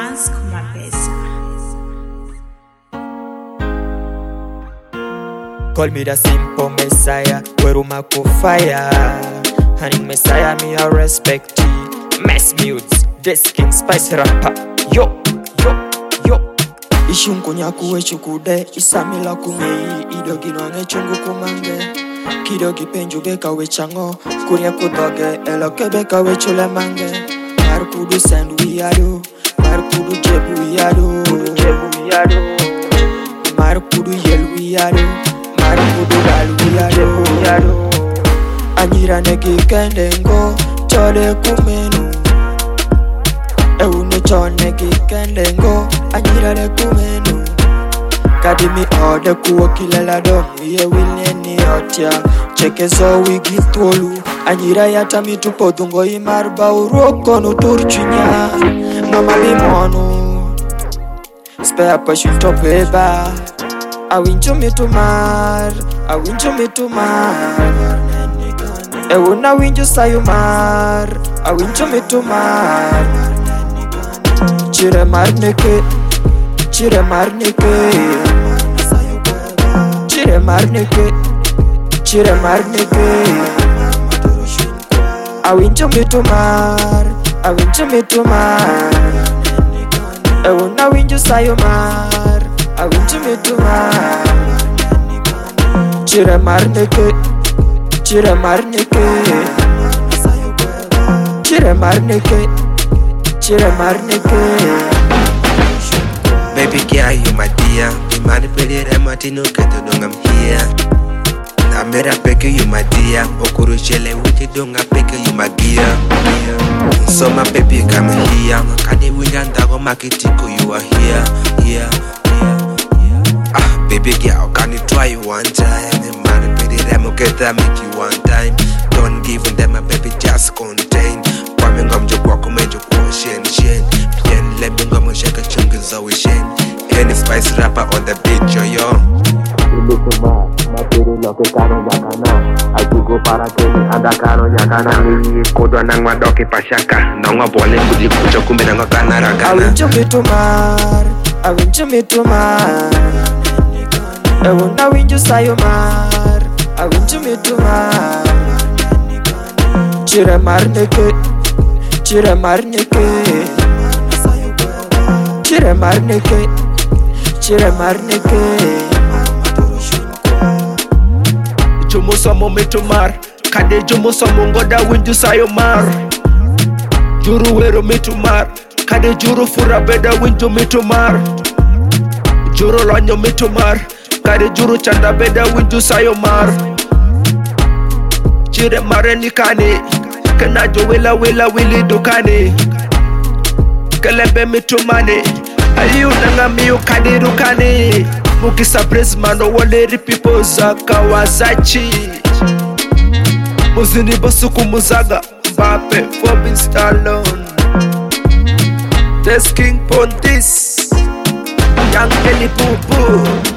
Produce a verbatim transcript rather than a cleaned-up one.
Mans Kumapesa. Call me the simple Messiah, where my fire. Honey Messiah, me I respect you. Mess mutes, Desking Spice rapper. Yo, yo, yo. Ishunku nyaku chukude, isamila kumei, idogino nechungu kumange. Kidogi penju beka wechango, kuria kudoge, eloke beka wechule mange. Marukudu send we ado, Marukudu jebu we ado, jebu we ado. Marukudu yelu we ado, Marukudu galu we ado, we ado. Anyira negi kendengo, chole kumenu. Eune chone gi kendengo, anyira ne kumenu. Kadimi ode kuwa kilela dom, ye wilne ni otia. Cheke zo wigi tolu, anyira yata mitu podungo imarba uroko no turchunya. Mama bimonu, spare passion to beba. Awincho mitu mar, awincho mitu mar. Euna winjo sayu mar, awincho mitu mar. Chire mar neke, chire mar neke. Chire mar neke, chire mar neke. Awincho mitu mar, awincho mitu mar. Euna winjo sayu mar, awincho mitu mar. Chire mar neke, chire mar neke. Chire mar neke, chire mar neke. Baby girl, you my dear. You manipulate them, I didn't get to know I'm here. I made a pick you my dear. Okuru shele with you, don't I pick you my gear. So my baby come here. Can you win and go makitiko? You are here, here, here, here. Ah, baby girl, can you try you one time? You manipulate them, okay, that make you one time. Don't give them a baby, just contain. Kwame ngomjo kwa kumejo kwa shen shen. Pien lembe ngomo shaka chungu zawi shen. Any spice rapper on the beat, yo yo. Ilikuma, mapiri loke karo nyakana. Ajugo para kene anda karo nyakana. Ni kodo nang madoki pashaka. Nongo bole kuji kucho kumbe nango kana ragana. Awincho mitu mar, awincho mitu mar. Euna winjo sayo mar, awincho mitu mar. Chire mar neke, chire mar neke. Chire mar neke, chire mar neke. Jomo somo mitu mar, kade jomo somo ngoda winju sayo mar. Juru wero mitu mar, kade juru fura beda winju mitu mar. Juru lonyo mitu mar, kade juru chanda beda winju sayo mar. Chire mare nikane, kena jo wela wela wili dukane. Kelembe mitu mane, ayu nanga miyo kade dukane. Mukisa praise mano waleri people za Kawasachi. Muzini basuku muzaga Mbappe Forbin Stallone. Desking Pontis Young Ellie Poo Poo.